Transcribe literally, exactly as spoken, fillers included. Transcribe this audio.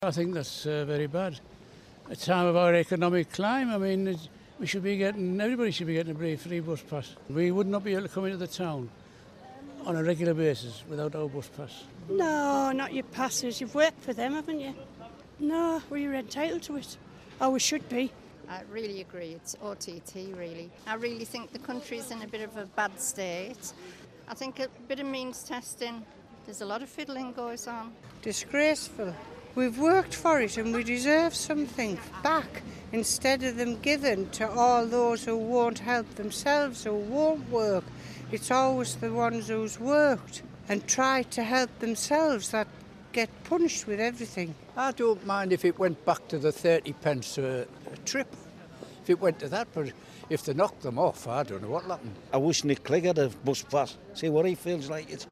I think that's uh, very bad. At the time of our economic climb, I mean, it's, we should be getting, everybody should be getting a free bus pass. We would not be able to come into the town on a regular basis without our bus pass. No, not your passes. You've worked for them, haven't you? No, we're entitled to it. Oh, we should be. I really agree. It's O T T, really. I really think the country's in a bit of a bad state. I think a bit of means testing. There's a lot of fiddling goes on. Disgraceful. We've worked for it and we deserve something back instead of them given to all those who won't help themselves or won't work. It's always the ones who's worked and tried to help themselves that get punished with everything. I don't mind if it went back to the thirty pence a, a trip, if it went to that, but if they knocked them off, I don't know what'll happen. I wish Nick Clegg had a bus pass, see what he feels like it.